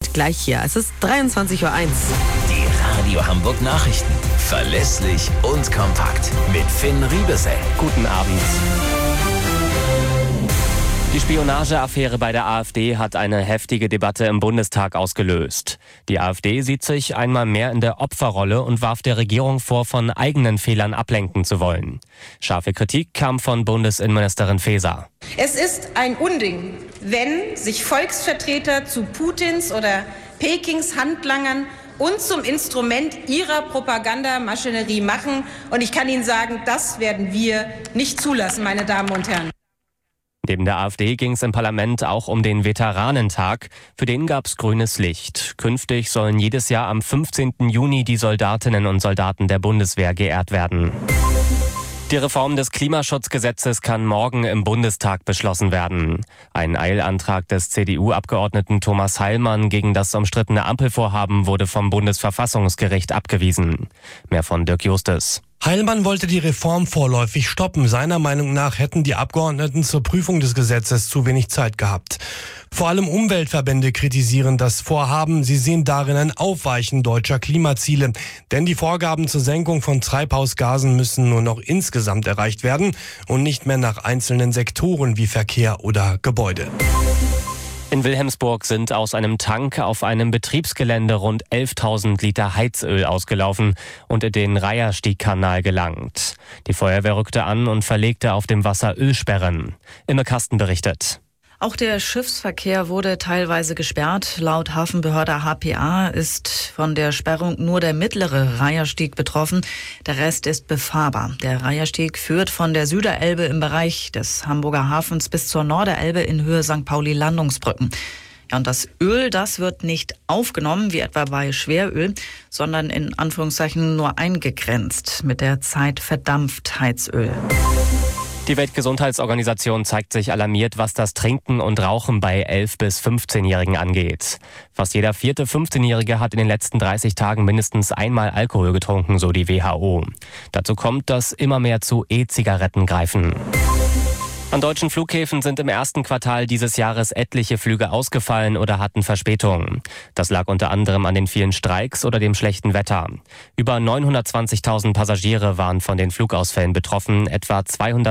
gleich hier. Es ist 23:01 Uhr. Die Radio Hamburg Nachrichten. Verlässlich und kompakt. Mit Finn Riebesell. Guten Abend. Die Spionageaffäre bei der AfD hat eine heftige Debatte im Bundestag ausgelöst. Die AfD sieht sich einmal mehr in der Opferrolle und warf der Regierung vor, von eigenen Fehlern ablenken zu wollen. Scharfe Kritik kam von Bundesinnenministerin Faeser. Es ist ein Unding, wenn sich Volksvertreter zu Putins oder Pekings Handlangern und zum Instrument ihrer Propagandamaschinerie machen. Und ich kann Ihnen sagen, das werden wir nicht zulassen, meine Damen und Herren. Neben der AfD ging es im Parlament auch um den Veteranentag. Für den gab es grünes Licht. Künftig sollen jedes Jahr am 15. Juni die Soldatinnen und Soldaten der Bundeswehr geehrt werden. Die Reform des Klimaschutzgesetzes kann morgen im Bundestag beschlossen werden. Ein Eilantrag des CDU-Abgeordneten Thomas Heilmann gegen das umstrittene Ampelvorhaben wurde vom Bundesverfassungsgericht abgewiesen. Mehr von Dirk Justus. Heilmann wollte die Reform vorläufig stoppen. Seiner Meinung nach hätten die Abgeordneten zur Prüfung des Gesetzes zu wenig Zeit gehabt. Vor allem Umweltverbände kritisieren das Vorhaben. Sie sehen darin ein Aufweichen deutscher Klimaziele. Denn die Vorgaben zur Senkung von Treibhausgasen müssen nur noch insgesamt erreicht werden und nicht mehr nach einzelnen Sektoren wie Verkehr oder Gebäude. In Wilhelmsburg sind aus einem Tank auf einem Betriebsgelände rund 11.000 Liter Heizöl ausgelaufen und in den Reiherstiegkanal gelangt. Die Feuerwehr rückte an und verlegte auf dem Wasser Ölsperren. Imme Kasten berichtet. Auch der Schiffsverkehr wurde teilweise gesperrt. Laut Hafenbehörde HPA ist von der Sperrung nur der mittlere Reiherstieg betroffen. Der Rest ist befahrbar. Der Reiherstieg führt von der Süderelbe im Bereich des Hamburger Hafens bis zur Norderelbe in Höhe St. Pauli-Landungsbrücken. Ja, und das Öl, das wird nicht aufgenommen, wie etwa bei Schweröl, sondern in Anführungszeichen nur eingegrenzt. Mit der Zeit verdampft Heizöl. Die Weltgesundheitsorganisation zeigt sich alarmiert, was das Trinken und Rauchen bei 11- bis 15-Jährigen angeht. Fast jeder 4. 15-Jährige hat in den letzten 30 Tagen mindestens einmal Alkohol getrunken, so die WHO. Dazu kommt, dass immer mehr zu E-Zigaretten greifen. An deutschen Flughäfen sind im ersten Quartal dieses Jahres etliche Flüge ausgefallen oder hatten Verspätungen. Das lag unter anderem an den vielen Streiks oder dem schlechten Wetter. Über 920.000 Passagiere waren von den Flugausfällen betroffen, etwa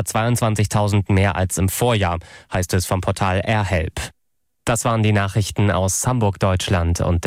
222.000 mehr als im Vorjahr, heißt es vom Portal AirHelp. Das waren die Nachrichten aus Hamburg, Deutschland und